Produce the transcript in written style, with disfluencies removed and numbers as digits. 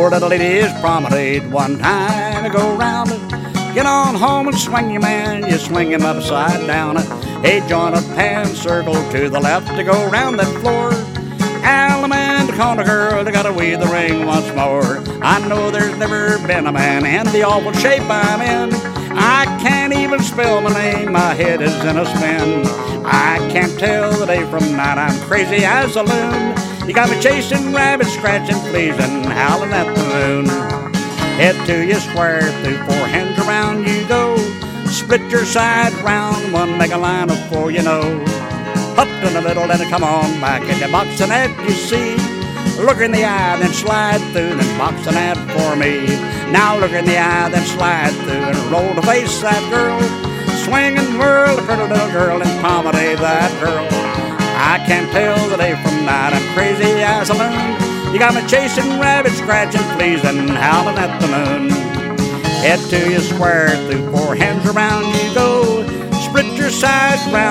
Four little ladies promenade one time to go round. Get on home and swing your man, you swing him upside down. Hey, join a pan circle to the left to go round that floor. Allemande corner girl, they gotta weave the ring once more. I know there's never been a man in the awful shape I'm in. I can't even spell my name, my head is in a spin. I can't tell the day from night, I'm crazy as a loon. You got me chasing rabbits, scratching fleas, and howling at the moon. Head to your square, through four hands around you go. Split your side round, one leg a line of four, you know. Up in the middle, then come on back, and the boxing that you see. Look in the eye, then slide through, then boxing that for me. Now look in the eye, then slide through, and roll to face that girl. Swing and whirl, the pretty little girl, and promenade that girl. I can't tell the day from night, I'm crazy as a loon. You got me chasing rabbits, scratching fleas, and howling at the moon. Head to your square, through four hands around you go. Split your sides round.